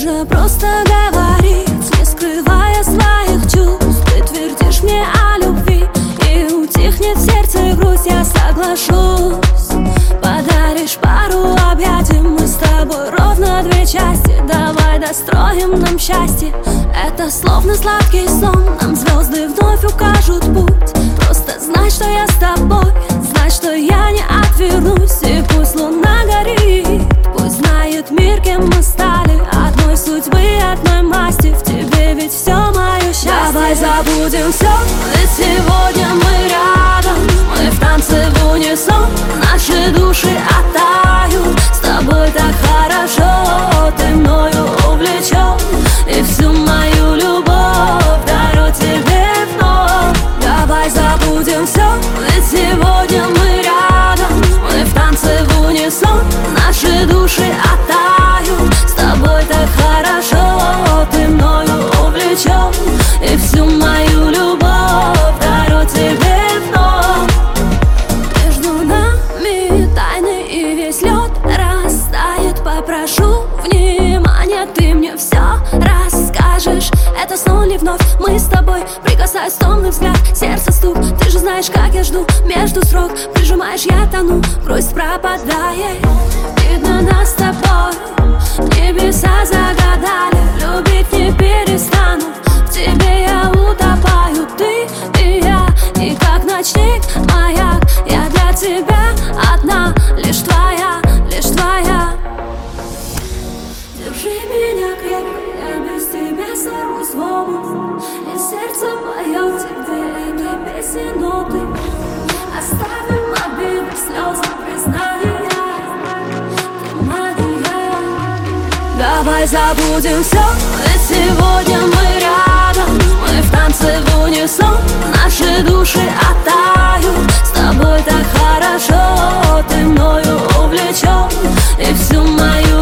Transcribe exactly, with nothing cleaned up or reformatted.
же просто говорить, не скрывая своих чувств. Ты твердишь мне о любви, и утихнет в сердце грусть. Я соглашусь, подаришь пару объятий. Мы с тобой ровно две части, давай достроим нам счастье. Это словно сладкий сон, нам звезды вновь укажут путь. Просто знай, что я с тобой, знай, что я не отвернусь. И пусть луна горит, пусть знает мир, кем мы стали. Одной судьбы, одной масти, в тебе ведь все мое счастье. Давай забудем все, ведь сегодня мы рядом. Мы в танце в унисон, наши души оттают. С тобой так хорошо, ты мною увлечен, и всю мою любовь дарю тебе вновь. Давай забудем все, ведь сегодня мы рядом. Мы в танце в унисон, наши души оттают. С тобой так хорошо, ты мною увлечен, и всю мою любовь дарю тебе вновь. Между нами тайны и весь лед растает. Попрошу внимания, ты мне все расскажешь. Это снова не вновь, мы с тобой, прикасаясь, томный взгляд, сердце стук. Ты же знаешь, как я жду между строк. Прижимаешь, я тону, грусть пропадает. Видно нас с тобой, небеса загадали. Любить не перестану, в тебе я утопаю. Ты и я, и как ночник маяк. Я для тебя одна, лишь твоя, лишь твоя. Держи меня крепко, я без тебя сорвусь в омут. И сердце поет тебе этой песни ноты. Оставим обиды, слезы, признания. Ты магия. Давай забудем все, ведь сегодня мы рядом. Мы в танце в унисон, наши души оттают. С тобой так хорошо, ты мною увлечен, и всю мою